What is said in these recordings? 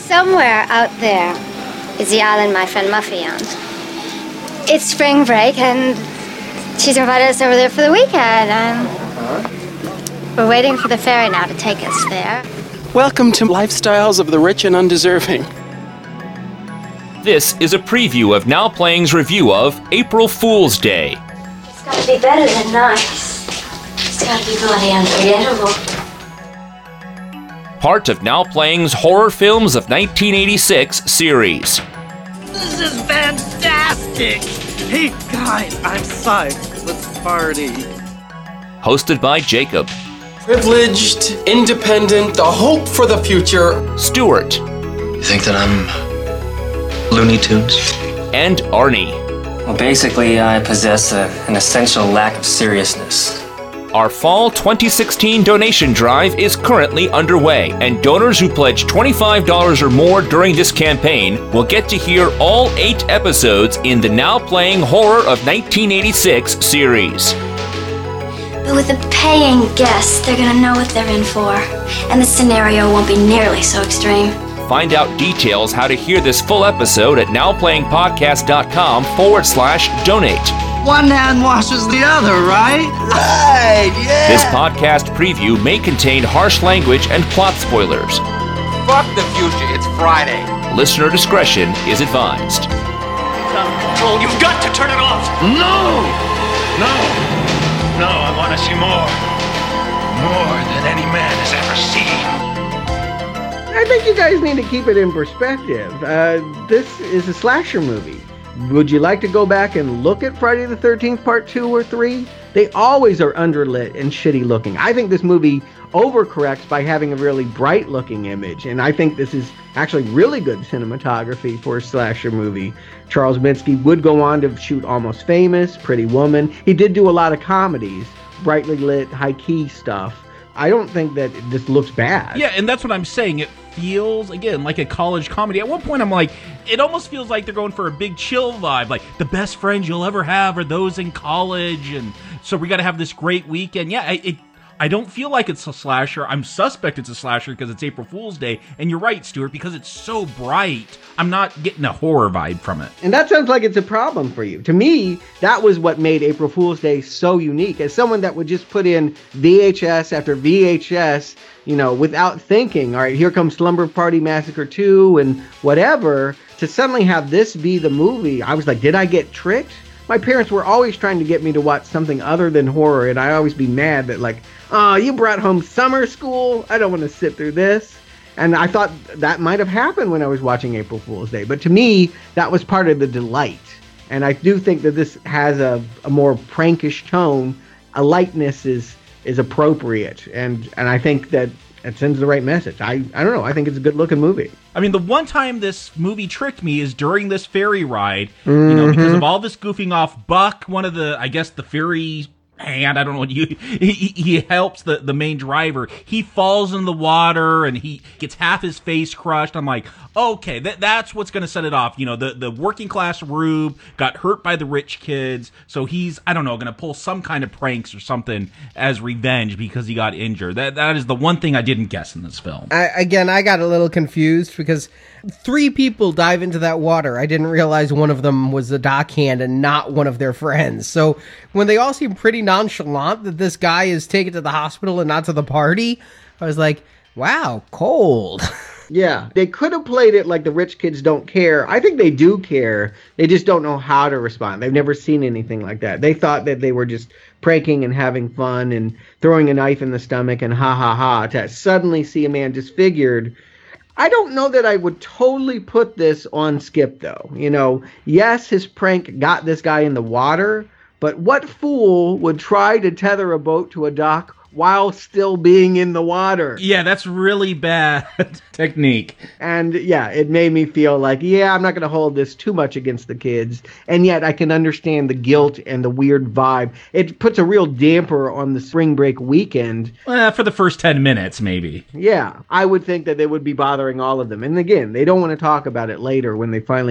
Somewhere out there is the island my friend Muffy owns. It's spring break, and she's invited us over there for the weekend, and we're waiting for the ferry now to take us there. Welcome to Lifestyles of the Rich and Undeserving. This is a preview of Now Playing's review of April Fool's Day. It's gotta be better than nice. It's gotta be bloody unforgettable. Part of Now Playing's Horror Films of 1986 series. This is fantastic! Hey guys, I'm psyched. Let's party. Hosted by Jacob. Privileged, independent, the hope for the future. Stuart. You think that I'm Looney Tunes? And Arnie. Well, basically, I possess an essential lack of seriousness. Our Fall 2016 donation drive is currently underway, and donors who pledge $25 or more during this campaign will get to hear all 8 episodes in the Now Playing Horror of 1986 series. But with the paying guests, they're gonna know what they're in for, and the scenario won't be nearly so extreme. Find out details how to hear this full episode at nowplayingpodcast.com/donate. One hand washes the other, right? Right, yeah! This podcast preview may contain harsh language and plot spoilers. Fuck the future, it's Friday. Listener discretion is advised. Control, you've got to turn it off! No! No, I want to see more. More than any man has ever seen. I think you guys need to keep it in perspective. This is a slasher movie. Would you like to go back and look at Friday the 13th Part 2 or 3? They always are underlit and shitty looking. I think this movie overcorrects by having a really bright looking image, and I think this is actually really good cinematography for a slasher movie. Charles Minsky would go on to shoot Almost Famous, Pretty Woman. He did do a lot of comedies, brightly lit, high key stuff. I don't think that this looks bad. Yeah, and that's what I'm saying. It feels, again, like a college comedy. At one point, I'm like, it almost feels like they're going for a big chill vibe. Like, the best friends you'll ever have are those in college, and so we got to have this great weekend. Yeah, I don't feel like it's a slasher. I'm suspect it's a slasher because it's April Fool's Day. And you're right, Stuart, because it's so bright, I'm not getting a horror vibe from it. And that sounds like it's a problem for you. To me, that was what made April Fool's Day so unique. As someone that would just put in VHS after VHS, you know, without thinking, all right, here comes Slumber Party Massacre 2 and whatever, to suddenly have this be the movie, I was like, did I get tricked? My parents were always trying to get me to watch something other than horror, and I'd always be mad that, like, oh, you brought home Summer School? I don't want to sit through this. And I thought that might have happened when I was watching April Fool's Day. But to me, that was part of the delight. And I do think that this has a more prankish tone. A lightness is appropriate. And I think that it sends the right message. I don't know. I think it's a good-looking movie. I mean, the one time this movie tricked me is during this ferry ride, you know, because of all this goofing off. Buck, one of the, I guess, the ferry hand, I don't know what he helps the main driver. He falls in the water and he gets half his face crushed. I'm like, okay, that's what's going to set it off. You know, the working class Rube got hurt by the rich kids, so he's, I don't know, going to pull some kind of pranks or something as revenge because he got injured. That is the one thing I didn't guess in this film. I got a little confused because 3 people dive into that water. I didn't realize one of them was the dockhand and not one of their friends. So when they all seem pretty nonchalant that this guy is taken to the hospital and not to the party, I was like, wow, cold. Yeah, they could have played it like the rich kids don't care. I think they do care. They just don't know how to respond. They've never seen anything like that. They thought that they were just pranking and having fun and throwing a knife in the stomach and ha ha ha. To suddenly see a man disfigured, I don't know that I would totally put this on Skip, though. You know, yes, his prank got this guy in the water, but what fool would try to tether a boat to a dock while still being in the water? Yeah, that's really bad technique. And yeah, it made me feel like, yeah, I'm not going to hold this too much against the kids. And yet I can understand the guilt and the weird vibe. It puts a real damper on the spring break weekend. For the first 10 minutes, maybe. Yeah, I would think that they would be bothering all of them. And again, they don't want to talk about it later when they finally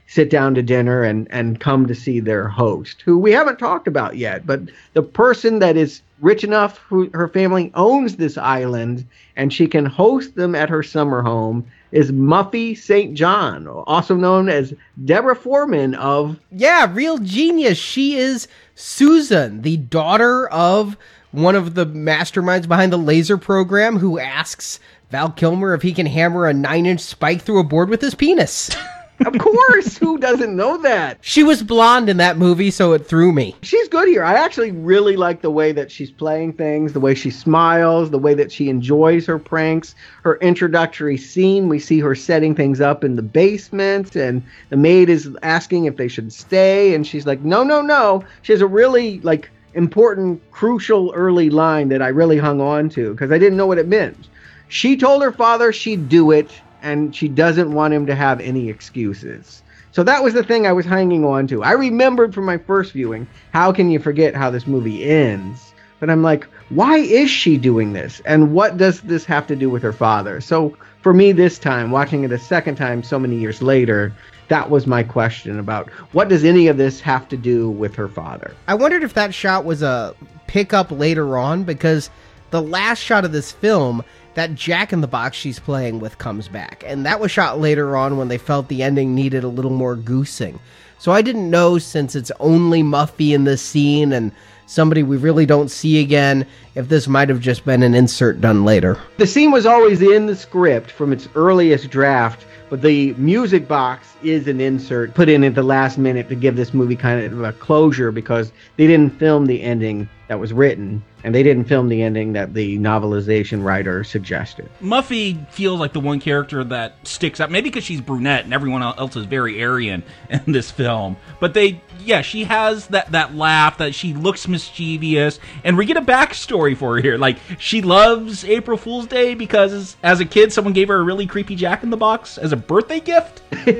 sit down to dinner and come to see their host, who we haven't talked about yet. But the person that is rich enough, who her family owns this island, and she can host them at her summer home, is Muffy St. John, also known as Deborah Foreman of... Yeah, real genius. She is Susan, the daughter of one of the masterminds behind the laser program, who asks Val Kilmer if he can hammer a 9-inch spike through a board with his penis. Of course, who doesn't know that? She was blonde in that movie, so it threw me. She's good here. I actually really like the way that she's playing things, the way she smiles, the way that she enjoys her pranks. Her introductory scene, we see her setting things up in the basement, and the maid is asking if they should stay, and she's like, no, no, no. She has a really, important, crucial early line that I really hung on to, because I didn't know what it meant. She told her father she'd do it, and she doesn't want him to have any excuses. So that was the thing I was hanging on to. I remembered from my first viewing, how can you forget how this movie ends? But I'm like, why is she doing this? And what does this have to do with her father? So for me this time, watching it a second time so many years later, that was my question about what does any of this have to do with her father? I wondered if that shot was a pickup later on, because the last shot of this film, that Jack-in-the-Box she's playing with comes back. And that was shot later on when they felt the ending needed a little more goosing. So I didn't know, since it's only Muffy in this scene and somebody we really don't see again, if this might have just been an insert done later. The scene was always in the script from its earliest draft, but the music box is an insert put in at the last minute to give this movie kind of a closure, because they didn't film the ending that was written, and they didn't film the ending that the novelization writer suggested. Muffy feels like the one character that sticks out, maybe because she's brunette and everyone else is very Aryan in this film. But she has that laugh, that she looks mischievous, and we get a backstory for her here. Like, she loves April Fool's Day because as a kid, someone gave her a really creepy Jack-in-the-Box as a birthday gift.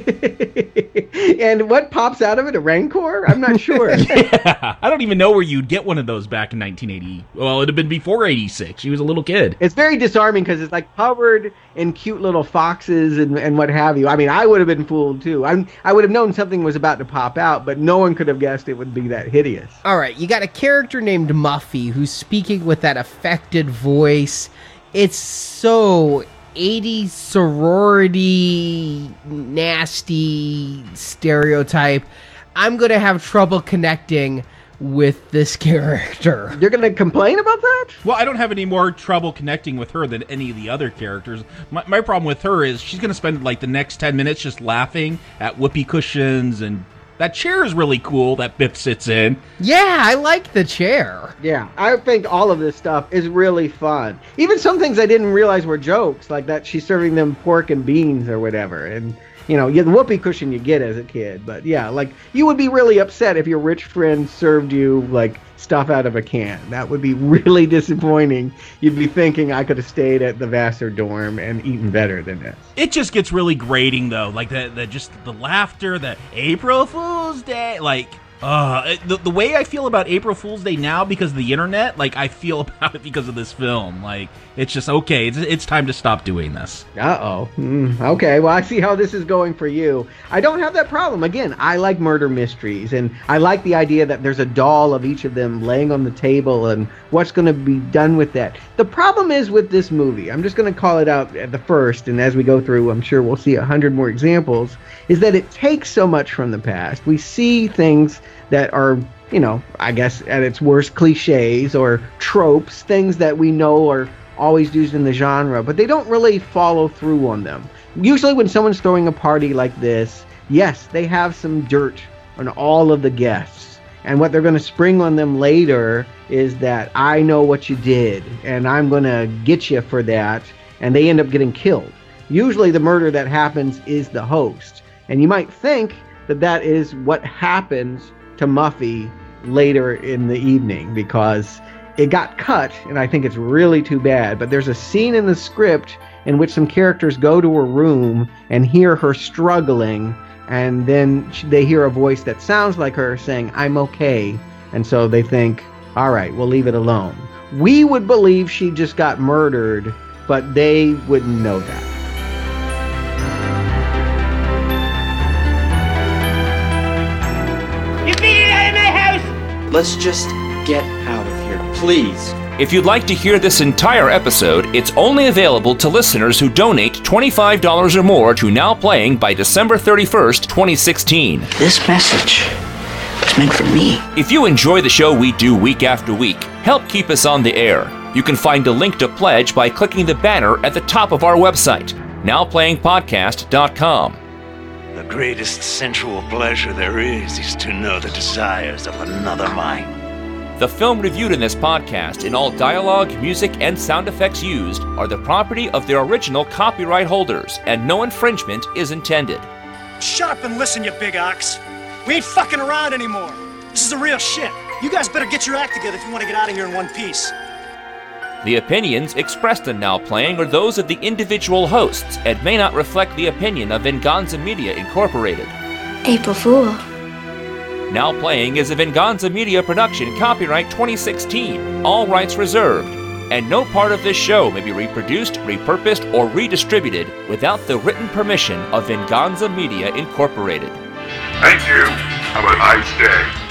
And what pops out of it? A Rancor? I'm not sure. Yeah, I don't even know where you'd get one of those back in 1980. Well, it'd have been before 86. She was a little kid. It's very disarming because it's like covered in cute little foxes and what have you. I mean, I would have been fooled too. I would have known something was about to pop out, but no one could have guessed it would be that hideous. All right, you got a character named Muffy who's speaking with that affected voice. It's so 80s sorority, nasty stereotype. I'm going to have trouble connecting with this character. You're going to complain about that? Well, I don't have any more trouble connecting with her than any of the other characters. My problem with her is she's going to spend like the next 10 minutes just laughing at whoopee cushions, and that chair is really cool that Biff sits in. Yeah, I like the chair. Yeah, I think all of this stuff is really fun. Even some things I didn't realize were jokes, like that she's serving them pork and beans or whatever. And, you know, the whoopee cushion you get as a kid. But yeah, like, you would be really upset if your rich friend served you, like, stuff out of a can. That would be really disappointing. You'd be thinking I could have stayed at the Vassar dorm and eaten better than this. It just gets really grating, though. Like, just the laughter, the April Fool's Day, like... the way I feel about April Fool's Day now because of the internet, like I feel about it because of this film. Like, it's just, okay, it's time to stop doing this. Uh-oh. Okay, well, I see how this is going for you. I don't have that problem. Again, I like murder mysteries, and I like the idea that there's a doll of each of them laying on the table and what's going to be done with that. The problem is with this movie, I'm just going to call it out at the first, and as we go through, I'm sure we'll see 100 more examples, is that it takes so much from the past. We see things that are, you know, I guess at its worst, cliches or tropes, things that we know are always used in the genre, but they don't really follow through on them. Usually when someone's throwing a party like this, yes, they have some dirt on all of the guests. And what they're going to spring on them later is that I know what you did, and I'm going to get you for that, and they end up getting killed. Usually the murder that happens is the host. And you might think that that is what happens to Muffy later in the evening, because it got cut, and I think it's really too bad, but there's a scene in the script in which some characters go to her room and hear her struggling, and then they hear a voice that sounds like her saying, "I'm okay," and so they think, all right, we'll leave it alone. We would believe she just got murdered, but they wouldn't know that. Let's just get out of here, please. If you'd like to hear this entire episode, it's only available to listeners who donate $25 or more to Now Playing by December 31st, 2016. This message was meant for me. If you enjoy the show we do week after week, help keep us on the air. You can find a link to pledge by clicking the banner at the top of our website, nowplayingpodcast.com. The greatest sensual pleasure there is to know the desires of another mind. The film reviewed in this podcast and all dialogue, music, and sound effects used are the property of their original copyright holders, and no infringement is intended. Shut up and listen, you big ox. We ain't fucking around anymore. This is the real shit. You guys better get your act together if you want to get out of here in one piece. The opinions expressed in Now Playing are those of the individual hosts and may not reflect the opinion of Venganza Media Incorporated. April Fool. Now Playing is a Venganza Media production, copyright 2016, all rights reserved, and no part of this show may be reproduced, repurposed, or redistributed without the written permission of Venganza Media Incorporated. Thank you. Have a nice day.